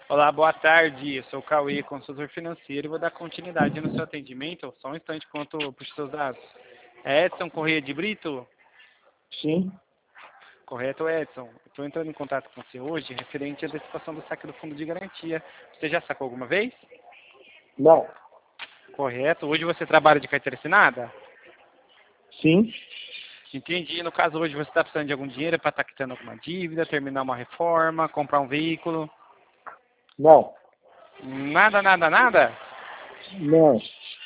Olá, boa tarde. Eu sou o Cauê, consultor financeiro, e vou dar continuidade no seu atendimento. Só um instante enquanto eu puxo seus dados. É Edson Corrêa de Brito? Sim, Correto, Edson. Estou entrando em contato com você hoje referente à antecipação do saque do fundo de garantia. Você já sacou alguma vez? não, Correto. Hoje você trabalha de carteira assinada? sim, Entendi. No caso, hoje você está precisando de algum dinheiro para estar quitando alguma dívida, terminar uma reforma, comprar um veículo? não, Nada, nada, nada? não.